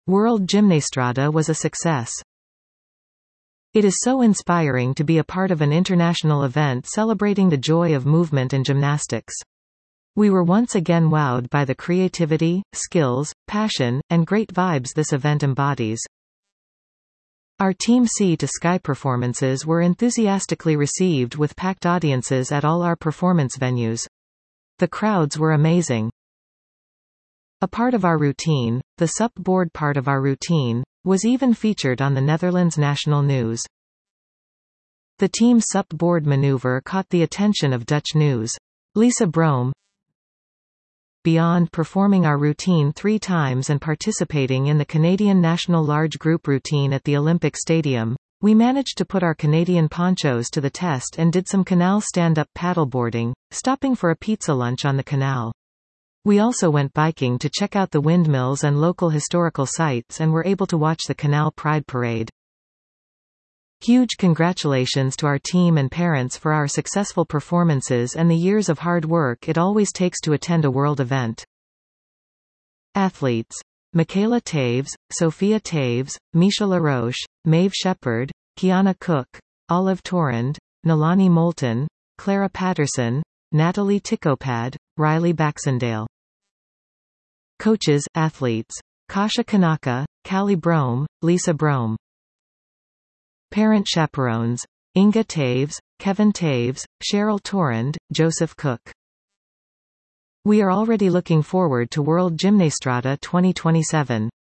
World Gymnastrada was a success. It is so inspiring to be a part of an international event celebrating the joy of movement and gymnastics. We were once again wowed by the creativity, skills, passion, and great vibes this event embodies. Our Team Sea to Sky performances were enthusiastically received with packed audiences at all our performance venues. The crowds were amazing. A part of our routine, the SUP board part of our routine, was even featured on the Netherlands national news. The Team SUP board maneuver caught the attention of Dutch news. Lisa Brome. Beyond performing our routine 3 times and participating in the Canadian national large group routine at the Olympic Stadium, we managed to put our Canadian ponchos to the test and did some canal stand-up paddleboarding, stopping for a pizza lunch on the canal. We also went biking to check out the windmills and local historical sites and were able to watch the Canal Pride Parade. Huge congratulations to our team and parents for our successful performances and the years of hard work it always takes to attend a world event. Athletes: Michaela Taves, Sophia Taves, Misha LaRoche, Maeve Shepherd, Kiana Cook, Olive Torrand, Nalani Moulton, Clara Patterson, Natalie Tikopad, Riley Baxendale. Coaches: Athletes: Kasha Kanaka, Callie Brome, Lisa Brome. Parent chaperones: Inga Taves, Kevin Taves, Cheryl Torrand, Joseph Cook. We are already looking forward to World Gymnastrada 2027.